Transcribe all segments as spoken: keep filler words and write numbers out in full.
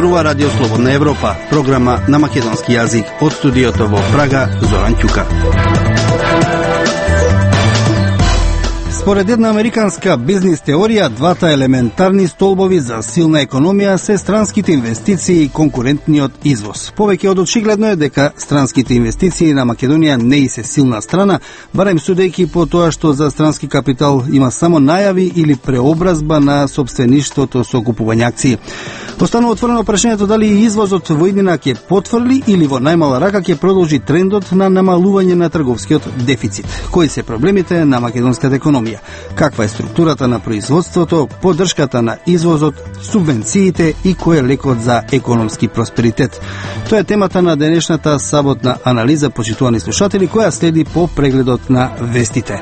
зборува Радио Слободна Европа, програма на македонски јазик. Од студиото во Прага, Зоран Ќука. Според една американска бизнис теорија, двата елементарни столбови за силна економија се странските инвестиции и конкурентниот извоз. Повеќе од очигледно е дека странските инвестиции на Македонија не и се силна страна, барем судејќи по тоа што за странски капитал има само најави или преобразба на сопствеништвото со купување акции. Останува отворено прашањето дали извозот во иднина ќе потврли или во најмала рака ќе продолжи трендот на намалување на трговскиот дефицит. Кои се проблемите на македонската економија? Каква е структурата на производството, поддршката на извозот, субвенциите и кој е лекот за економски просперитет? Тоа е темата на денешната саботна анализа, почитувани слушатели, која следи по прегледот на вестите.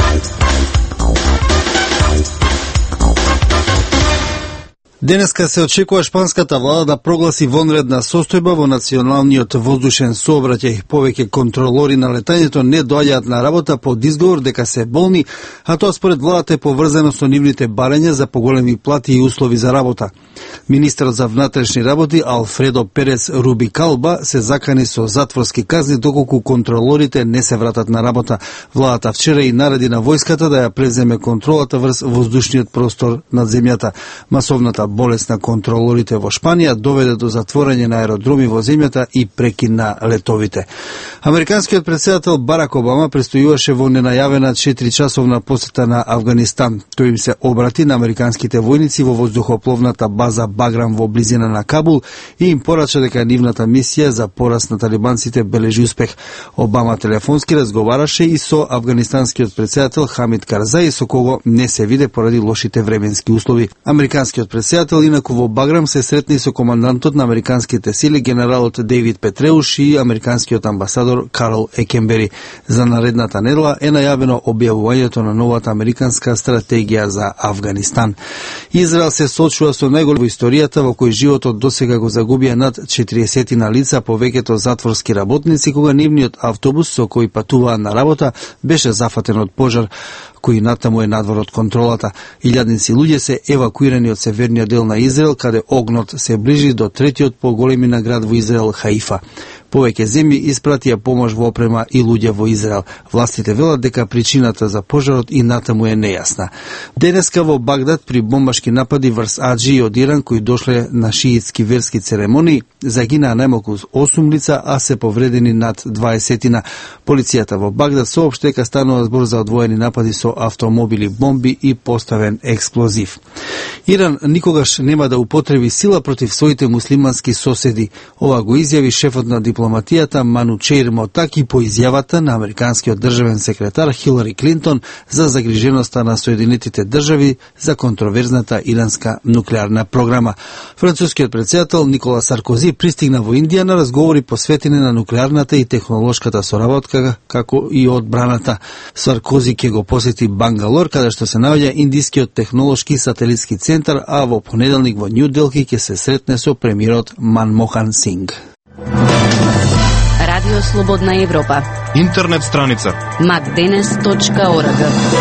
Денеска се очекува шпанската влада да прогласи вонредна состојба во националниот воздушен сообраќај. Повеќе контролори на летањето не доаѓаат на работа под изговор дека се болни, а тоа според владата е поврзано со нивните барања за поголеми плати и услови за работа. Министерот за внатрешни работи Алфредо Перес Рубикалба се закани со затворски казни доколку контролорите не се вратат на работа. Владата вчера и нареди на војската да ја преземе контролата врз воздушниот простор над земјата. Масовната болест на контролорите во Шпанија доведе до затворање на аеродроми во земјата и прекин на летовите. Американскиот претседател Барак Обама престојуваше во ненајавена четиричасовна посета на Авганистан. Тој им се обрати на американските војници во воздухопловната база Баграм во близина на Кабул и им порача дека нивната мисија за пораст на талибанците бележи успех. Обама телефонски разговараше и со афганистанскиот претседател Хамид Карзаи, со кого не се виде поради лошите временски услови. Американскиот претседател инаку во Баграм се сретни со командантот на американските сили генералот Дейвид Петреуш и американскиот амбасадор Карл Екенбери. За наредната недела е најавено објавувањето на новата американска стратегија за Авганистан. Израел се соочува со најголем во историјата во кој животот досега го загубија над четириесет на лица, повеќето затворски работници, кога нивниот автобус со кој патуваа на работа беше зафатен од пожар кој натаму е надвор од контролата. Илјадници луѓе се евакуирани од северниот дел на Израел, каде огнот се ближи до третиот по големина град во Израел, Хаифа. Повеќе земји испратија помош во опрема и луѓе во Израел. Властите велат дека причината за пожарот и натаму е нејасна. Денеска во Багдад при бомбашки напади врз аџии од Иран кои дошле на шиитски верски церемонии, загинаа најмалку осум лица, а се повредени над дваесет. Полицијата во Багдад соопшти дека станува збор за одвоени напади со автомобили, бомби и поставен експлозив. Иран никогаш нема да употреби сила против своите муслимански соседи. Ова го изјави шефот на дипломатијата Манучеир Мотаки по изјавата на американскиот државен секретар Хилари Клинтон за загриженоста на Соединетите држави за контроверзната иранска нуклеарна програма. Францускиот претседател Никола Саркози пристигна во Индија на разговори посветени на нуклеарната и технолошката соработка, како и одбраната. Саркози ќе го посети Бангалор, каде што се наоѓа индискиот технолошки сателитски центар, а во понеделник во Њу Делхи ќе се сретне со премиерот Манмохан Синг. Радио Слободна Европа. Интернет страница макденес точка орг.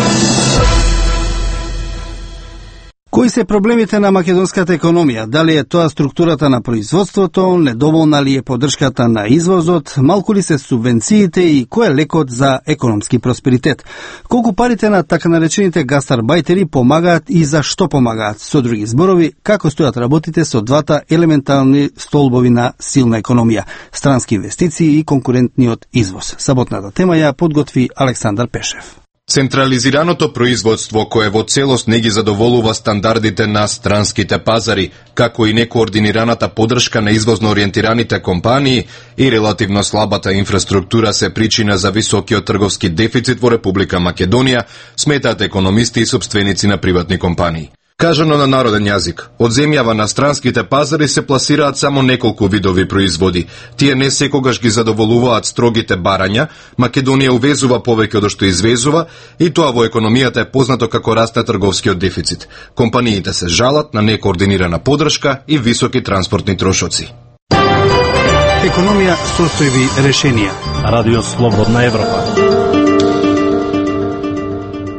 Кои се проблемите на македонската економија? Дали е тоа структурата на производството, недоволна ли е поддршката на извозот, малку ли се субвенциите и кој е лекот за економски просперитет? Колку парите на така наречените гастарбајтери помагаат и за што помагаат? Со други зборови, како стојат работите со двата елементарни столбови на силна економија, странски инвестиции и конкурентниот извоз? Саботната тема ја подготви Александар Пешев. Централизираното производство кое во целост не ги задоволува стандардите на странските пазари, како и некоординираната поддршка на извозно ориентираните компании и релативно слабата инфраструктура се причина за високиот трговски дефицит во Република Македонија, сметаат економисти и сопственици на приватни компании. Кажано на народен јазик, од земјава на странските пазари се пласираат само неколку видови производи. Тие не секогаш ги задоволуваат строгите барања, Македонија увезува повеќе од што извезува и тоа во економијата е познато како расте трговскиот дефицит. Компаниите се жалат на некоординирана поддршка и високи транспортни трошоци. Економија, состојби, решенија. Радио Слободна Европа.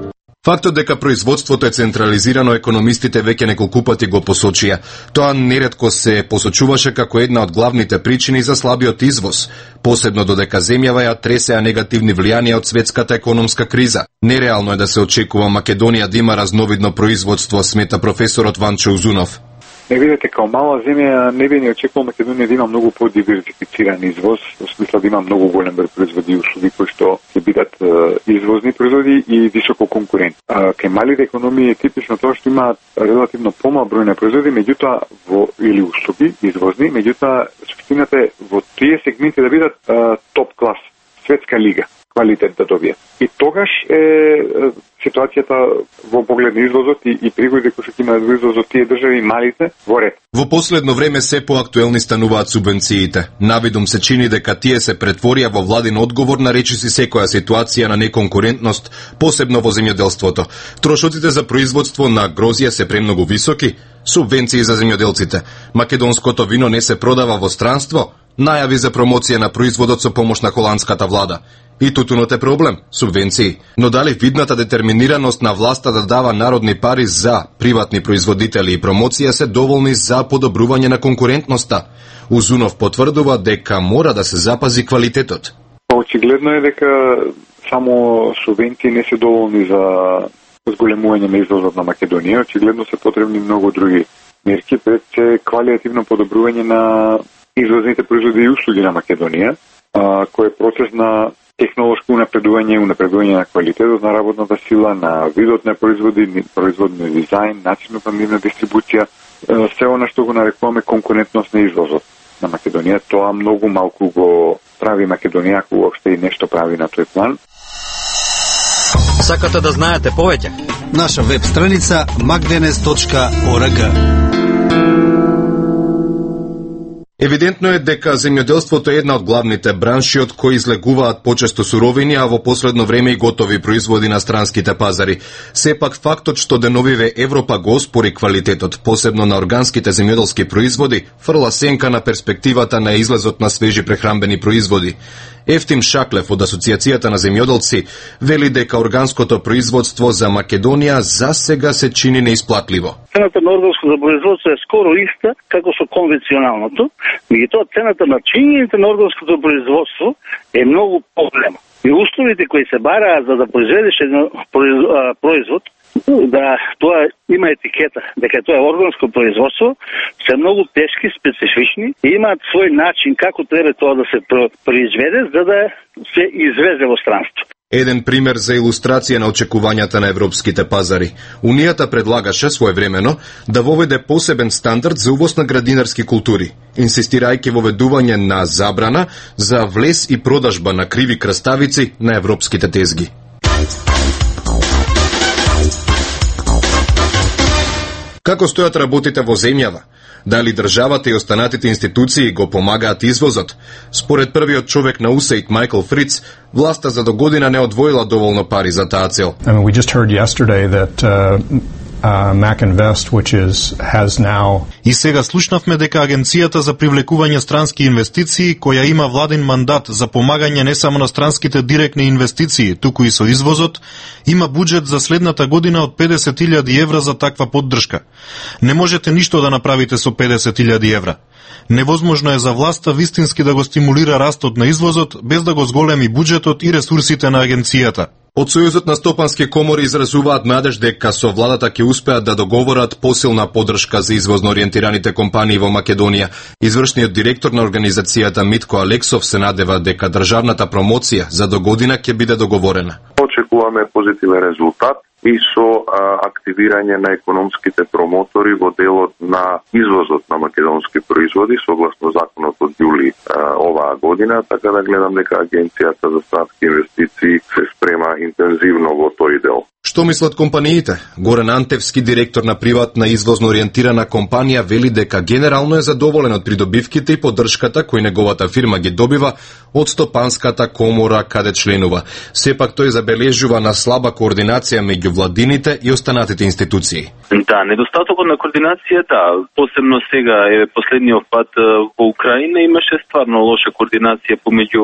Фактот дека производството е централизирано, економистите веќе неколку пати го посочија. Тоа неретко се посочуваше како една од главните причини за слабиот извоз, посебно додека земјава ја тресеа негативни влијанија од светската економска криза. Нереално е да се очекува Македонија да има разновидно производство, смета професорот Ванчо Узунов. Не видите, као мала земја не би ни очекувал Македонија да има многу подиверзифициран извоз, во смисла да има многу голем број производи и услуги кои што ќе бидат е, извозни производи и високо конкурентни. А кај малите економии е типично тоа што има релативно помал број на производи, меѓутоа во или услуги извозни, меѓутоа суштината е во тие сегменти да бидат е, топ клас, светска лига, квалитет да добијат. И тогаш е, е ситуацијата во поглед на извозот и, и пригоди кои што имаат во извозот тие држави малите во ред. Во последно време се поактуелни стануваат субвенциите. Навидум се чини дека тие се претворија во владин одговор на речиси секоја ситуација на неконкурентност, посебно во земјоделството. Трошоците за производство на грозија се премногу високи, субвенции за земјоделците. Македонското вино не се продава во странство, најави за промоција на производот со помош на холандската влада. И тутунот е проблем, субвенции. Но дали видната детерминираност на власта да дава народни пари за приватни производители и промоција се доволни за подобрување на конкурентноста? Узунов потврдува дека мора да се запази квалитетот. Очигледно е дека само субвенции не се доволни за зголемување на извозот на Македонија. Очигледно се потребни многу други мерки, пред се квалитативно подобрување на извозните производи и услуги на Македонија, а, кој е процес на технолошко унапредување, унапредување на квалитетот на работната сила, на видот на производи, производни дизајн, начинот на нивна дистрибуција, се она што го нарекуваме конкурентност на извозот на Македонија. Тоа многу малку го прави Македонија, ако уопште и нешто прави на тој план. Сакате да знаете повеќе? Наша веб страница макденес точка орг. Евидентно е дека земјоделството е една од главните бранши од кои излегуваат почесто суровини, а во последно време и готови производи на странските пазари. Сепак фактот што деновиве Европа го оспори квалитетот, посебно на органските земјоделски производи, фрла сенка на перспективата на излезот на свежи прехранбени производи. Ефтим Шаклев од Асоциацијата на земјоделци вели дека органското производство за Македонија за сега се чини неисплатливо. Цената на органското производство е скоро иста како со конвенционалното, меѓутоа цената на чинењето на органското производство е многу поголема. И условите кои се бараат за да произведеш еден производ, да тоа има етикета дека тоа е органско производство, се многу тешки, специфични и имаат свој начин како треба тоа да се произведе за да се извезе во странство. Еден пример за илустрација на очекувањата на европските пазари. Унијата предлагаше своевремено да воведе посебен стандард за увоз на градинарски култури, инсистирајќи воведување на забрана за влез и продажба на криви краставици на европските тезги. Како стојат работите во земјава? Дали државата и останатите институции го помагаат извозот? Според првиот човек на УСАИД, Майкл Фриц, власта за до година не одвоила доволно пари за таа цел. I mean, we just heard yesterday that uh, uh, MacInvest, which is has now. И сега слушнавме дека Агенцијата за привлекување странски инвестиции, која има владин мандат за помагање не само на странските директни инвестиции, туку и со извозот, има буџет за следната година од педесет илјади евра за таква поддршка. Не можете ништо да направите со педесет илјади евра. Невозможно е за власта вистински да го стимулира растот на извозот без да го зголеми буџетот и ресурсите на агенцијата. Од Сојузот на стопански комори изразуваат надеж дека со владата ќе успеат да договорат посилна поддршка за извозно ориентираните компании во Македонија. Извршниот директор на организацијата Митко Алексов се надева дека државната промоција за до година ќе биде договорена. Очекуваме позитивен резултат и со а, активирање на економските промотори во делот на извозот на македонски производи согласно законот од јули а, оваа година, така да гледам дека Агенцијата за странски инвестиции се спрема интензивно во тој дел. Што мислат компаниите? Горан Антевски, директор на приватна извозно ориентирана компанија, вели дека генерално е задоволен од придобивките и поддршката кој неговата фирма ги добива од стопанската комора каде членува. Сепак тој забележува на слаба координација меѓу владините и останатите институции. Да, недостатокот на координација, да, посебно сега е последниот пат во Украина имаше стварно лоша координација помеѓу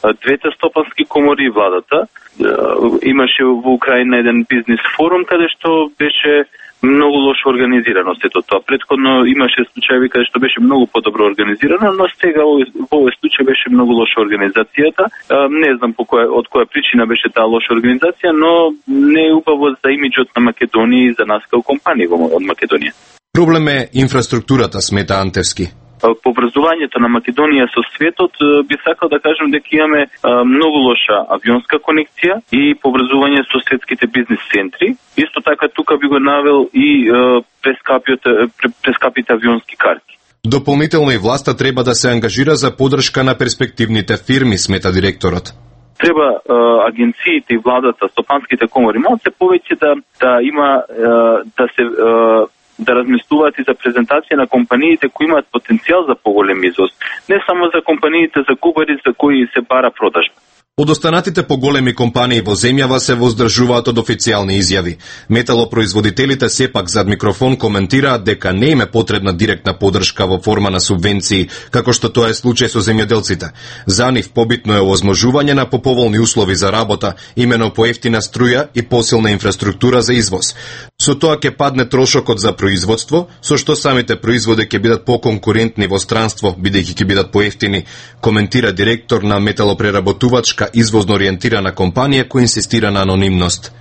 двете стопански комори и владата. Имаше во Украина еден бизнес форум каде што беше многу лошо организирано сето тоа. Претходно имаше случаи каде што беше многу подобро организирано, но сега во овој случај беше многу лоша организацијата. Не знам по која од која причина беше таа лоша организација, но не е убаво за имиџот на Македонија и за нас како компанија од Македонија. Проблем е инфраструктурата, смета Антевски. По образувањето на Македонија со светот, би сакал да кажем дека имаме многу лоша авионска конекција и по образување со светските бизнес центри. Исто така тука би го навел и прескапите, прескапите авионски карти. Дополнително и власта треба да се ангажира за подршка на перспективните фирми, смета директорот. Треба е, агенциите и владата, стопанските комори, малце повеќе да, да има, е, да се е, да размислуваат и за презентација на компаниите кои имаат потенцијал за поголем извоз. Не само за компаниите за кубари за кои се бара продажба. Од останатите поголеми компании во земјава се воздржуваат од официјални изјави. Металопроизводителите сепак зад микрофон коментираат дека не им е потребна директна поддршка во форма на субвенции, како што тоа е случај со земјоделците. За нив побитно е овозможување на поповолни услови за работа, имено поевтина струја и посилна инфраструктура за извоз. Со тоа ќе падне трошокот за производство, со што самите производи ќе бидат поконкурентни во странство, бидејќи ќе бидат поевтини, коментира директор на металопреработувачка извозно ориентирана компанија која инсистира на анонимност.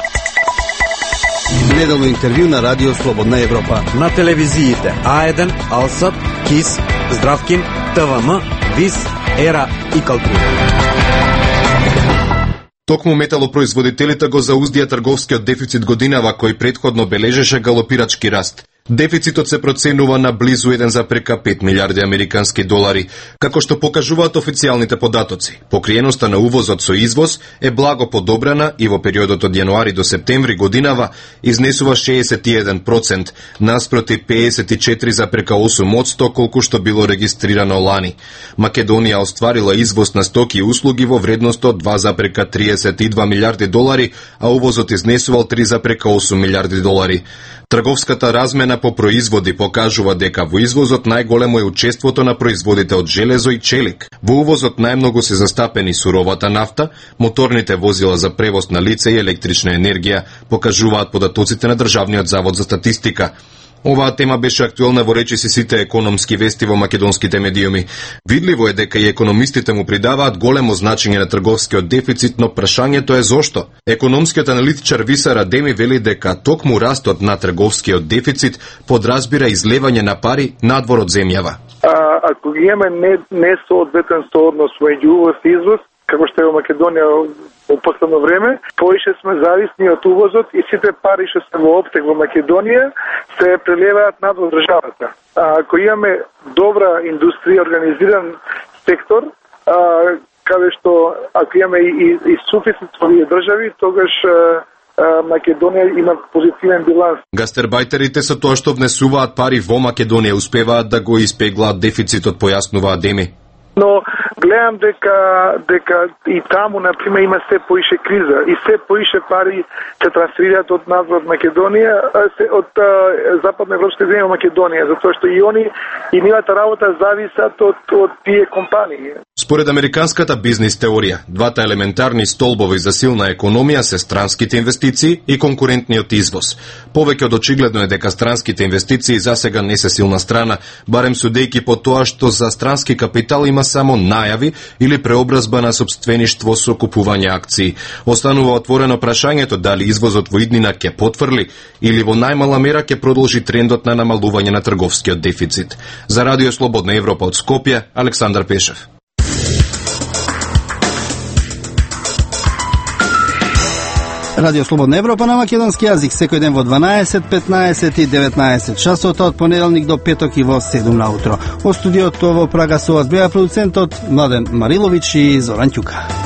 Неделно интервју на Радио Слободна Европа. На телевизиите А еден, Алсат, КИС, Здравкин, ТВМ, ВИС, Ера и Калтура. Токму металопроизводителите го зауздија трговскиот дефицит годинава кој претходно бележеше галопирачки раст. Дефицитот се проценува на близу еден зарез пет милиарди американски долари, како што покажуваат официјалните податоци. Покриеноста на увозот со извоз е благо подобрена и во периодот од јануари до септември годинава изнесува шеесет и еден проценти, наспроти пеесет и четири зарез осум проценти колку што било регистрирано лани. Македонија остварила извоз на стоки и услуги во вредност од два зарез триесет и два милиарди долари, а увозот изнесувал три зарез осум милиарди долари. Трговската размена по производи покажува дека во извозот најголемо е учеството на производите од железо и челик. Во увозот најмногу се застапени суровата нафта, моторните возила за превоз на лице и електрична енергија, покажуваат податоците на Државниот завод за статистика. Оваа тема беше актуелна во речиси сите економски вести во македонските медиуми. Видливо е дека и економистите му придаваат големо значење на трговскиот дефицит, но прашањето е зошто. Економскиот аналитичар Виса Радеми вели дека токму растот на трговскиот дефицит подразбира излевање на пари надвор од земјава. А, ако ги имаме не, несоодветен сооднос меѓу увоз и извоз, како што е во Македонија во последно време, повише сме зависни од увозот и сите пари што се во оптек во Македонија се прелеваат надвор државата. А, ако имаме добра индустрија, организиран сектор, а, каде што ако имаме и, и, и суфицит во овие држави, тогаш а, Македонија има позитивен биланс. Гастербајтерите со тоа што внесуваат пари во Македонија успеваат да го испеглаат дефицитот, појаснува Адеми. Но гледам дека дека и таму на пример има се поише криза и се поише пари се трансферираат од надвор од Македонија, се од а, западноевропски земји во Македонија, затоа што и они и нивната работа зависат од од тие компании. Според американската бизнис теорија, двата елементарни столбови за силна економија се странските инвестиции и конкурентниот извоз. Повеќе од очигледно е дека странските инвестиции засега не се силна страна, барем судејќи по тоа што за странски капитал има само најави или преобразба на сопствеништво со купување акции. Останува отворено прашањето дали извозот во иднина ќе потврли или во најмала мера ќе продолжи трендот на намалување на трговскиот дефицит. За Радио Слободна Европа од Скопје, Александар Пешев. Радио Слободна Европа на македонски јазик секој ден во дванаесет, петнаесет и деветнаесет часот од понеделник до петок и во седум наутро. Во студиото во Прага со вас беа продуцентот Младен Мариловиќ и Зоран Ќука.